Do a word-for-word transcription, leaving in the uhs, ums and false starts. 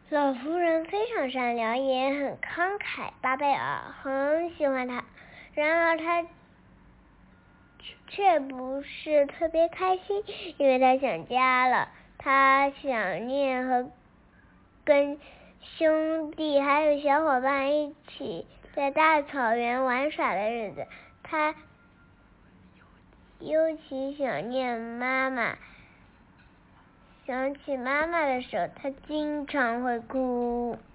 老妇人非常善良，也很慷慨，巴贝尔很喜欢她。然而他却不是特别开心，因为他想家了。他想念和跟兄弟还有小伙伴一起在大草原玩耍的日子。他尤其想念妈妈，想起妈妈的时候，他经常会哭。